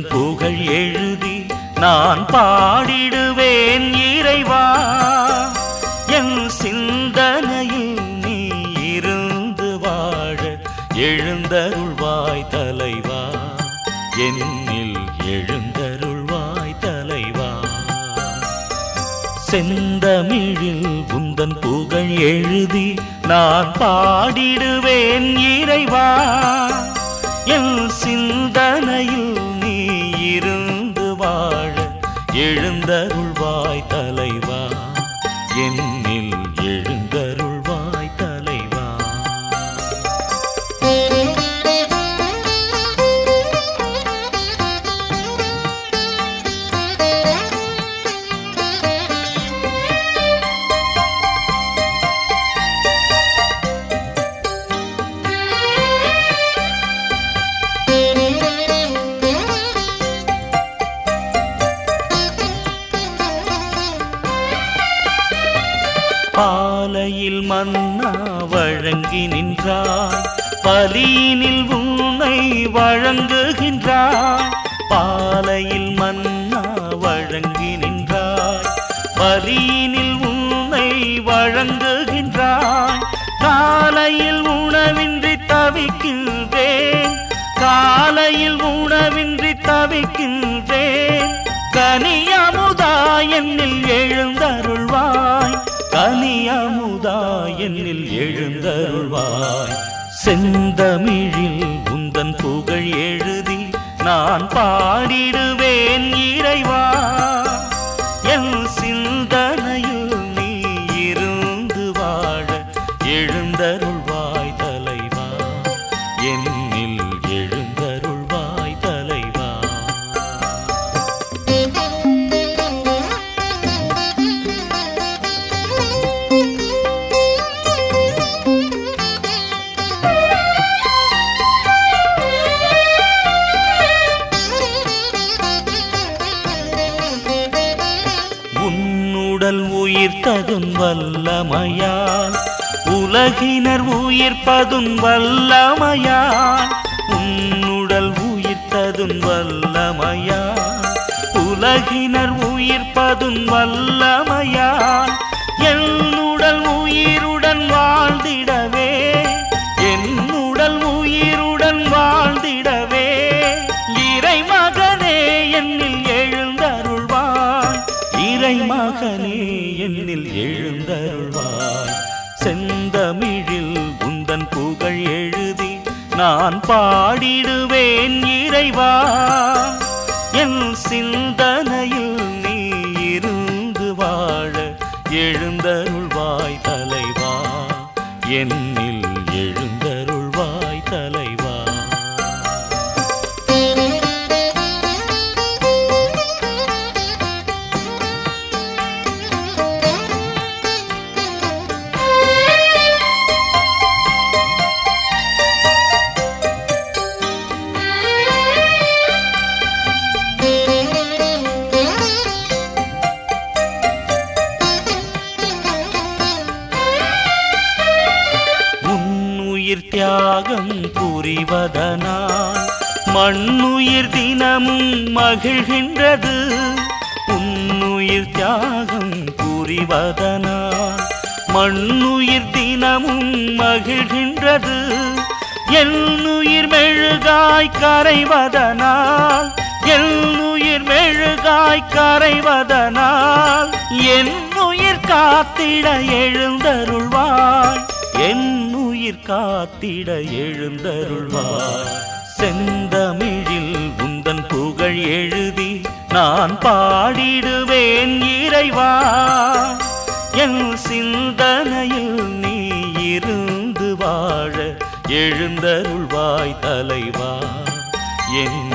உந்தன் புகழ் எழுதி நான் பாடிடுவேன் இறைவா. என் சிந்தனையில் நீ இருந்து வாழ எழுந்தருள்வாய் தலைவா. என்னில் எழுந்தருள்வாய் தலைவா. செந்தமிழில் உந்தன் புகழ் எழுதி நான் பாடிடுவேன் இறைவா. என் சிந்தனையில் நீ இருந்து வாழ எழுந்தருள்வாய் தலைவா. என்னில் எழுந்தருள்வாய் தலைவா. பாலையில் மன்னா வழங்கி நின்றாய், பலியினில் உன்னை வழங்குகின்றாய். பாலையில் மன்னா வழங்கி நின்றாய், பலியினில் உன்னை வழங்குகின்றாய். காலையில் உணவின்றி தவிக்கின்றேன், காலையில் உணவின்றி தவிக்கின்றேன். கனியமுதா என்னில் எழுந்தருள்வாய், கனியமுதா என்னில் எழுந்தருள்வாய். செந்தமிழில் உந்தன் புகழ் எழுதி நான் பாடிடுவேன் இறைவா. என் சிந்தனையில் நீ இருந்து வாழ எழுந்தருள்வாய் தலைவா. என்னில் எழுந்தருள்வாய் தலைவா. உன்னுடல் உயிர்த்ததும் வல்லமையால் உலகினர் உயிர்ப்பதும் வல்லமையால். உன்னுடல் உயிர்த்ததும் வல்லமையால் உலகினர் உயிர்ப்பதும் வல்லமையால். என்னுடல் உயிருடன் வாழ்ந்திடவே, என்னுடல் உயிருடன் வாழ்ந்திடவே. இறைமகனே என்னில் எழுந்தருள்வாய், இறைமகனே என்னில் எழுந்தருள்வாய். செந்தமிழில் உந்தன் புகழ் எழுதி நான் பாடிடுவேன் இறைவா. என் சிந்தனையில் நீ இருந்து வாழ எழுந்தருள்வாய் தலைவா. என்னில் எழுந்தருள்வாய் தலைவா. தியாகம் புரிவதனால் மண்ணுயிர் தினமும் மகிழ்கின்றது. உன்னுயிர் தியாகம் புரிவதனால் மண்ணுயிர் தினமும் மகிழ்கின்றது. என்னுயிர் மெழுகாய் கரைவதனால், என்னுயிர் மெழுகாய் கரைவதனால். என்னுயிர் காத்திட எழுந்தருள்வாய், என்னுயிர் காத்திட எழுந்தருள்வாய். செந்தமிழில் உந்தன் புகழ் எழுதி நான் பாடிடுவேன் இறைவா. என் சிந்தனையில் நீ இருந்து வாழ எழுந்தருள்வாய் தலைவா. என்